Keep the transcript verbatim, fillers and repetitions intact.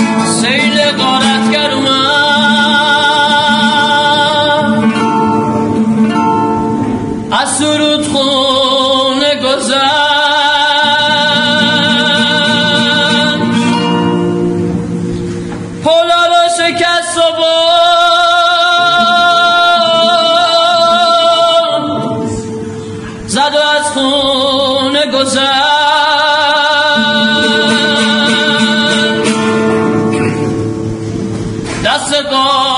سیل غارتگر اومد از سرود خونه گذشت پولا رو شکست و برد زد و از خونه گذشت دست